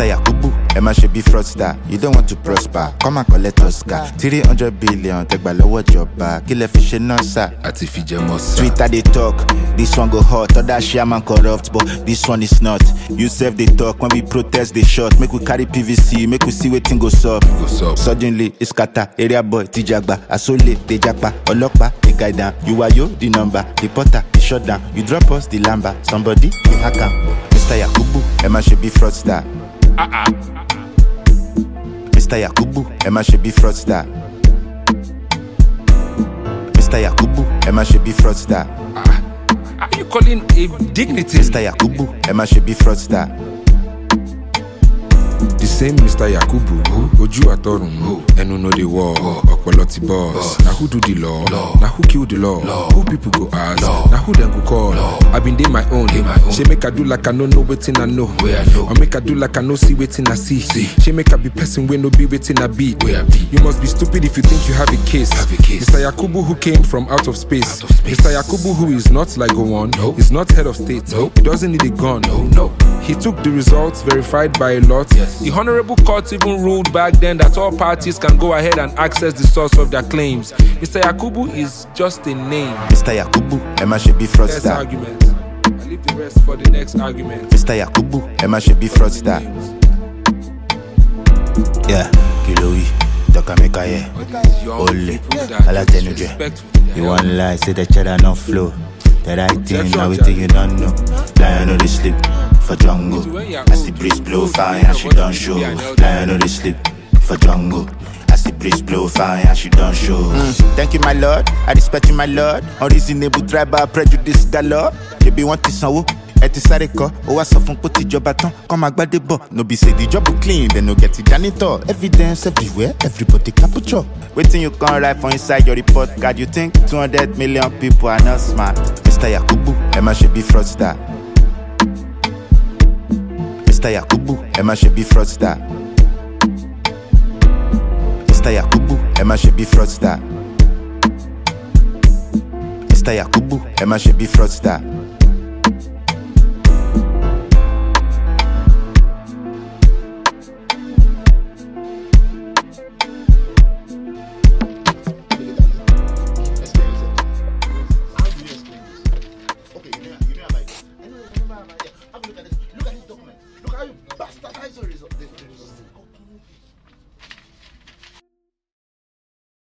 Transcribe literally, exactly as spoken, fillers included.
Mister Yakubu, Emma should be fraudster. You don't want to prosper, come and collect Oscar. three hundred billion, take by lower job back. Kill a fish in sir. Twitter they talk, this one go hot. Other shaman corrupt, but this one is not. You serve they talk, when we protest they shot. Make we carry P V C, make we see what thing goes up. Suddenly, it's kata, area boy, Tijagba, Asole, they jakpa, Olokpa, they guide down. You are yo, the number, the potter, the shutdown. You drop us, the lamba, somebody, the hacker. Mister Yakubu, Emma should be fraudster. Uh-uh. Mister Yakubu, Emma should be fraudster. Mister Yakubu, Emma should be fraudster. Uh, are you calling a dignity? Mister Yakubu, Emma should be fraudster. The same Mister Yakubu, who Oju Atorun, who Enu know the war, Okpoloti boss. Now who do the law? Now who kill the law? Who people go ask? Now who then go call? I been day my own. She make I do like I know no waiting I know. Or make I do like I know see waiting I see. She make I be person when no be waiting I be. You must be stupid if you think you have a case. Mister Yakubu who came from out of space. Mister Yakubu who is not like Gowon, is not head of state. He doesn't need a gun. He took the results verified by a lot. The Honorable Court even ruled back then that all parties can go ahead and access the source of their claims. Mister Yakubu is just a name. Mister Yakubu, Emma should be fraudster. Next argument. I leave the rest for the next argument. Mister Yakubu, Emma should be fraudster. Yeah, Kilowi, Dokameka, yeah. Ole, Alatenuje. You want lie, say the cheddar no flow. The right thing, now we think you don't know. Lion no they sleep for jungle. As the breeze blow fire and she don't show. Lion no they sleep for jungle. As the breeze blow fire and she don't show. Mm. Thank you my lord, I respect you my lord. Unreasonable tribal prejudice galore. You be wanting some et sare ko, o wa so fun ko ti joba tan, come agbade bo. No be say the job clean, then no get the janitor. Evidence everywhere, everybody capture. Waiting you can write for inside your report card. You think two hundred million people are not smart? Mister Yakubu, Emma should be fraudster. Mister Yakubu, Emma should be fraudster. Mister Yakubu, Emma should be fraudster. Mister Yakubu, Emma should be fraudster. Look at this document. Look how you bastardize the result.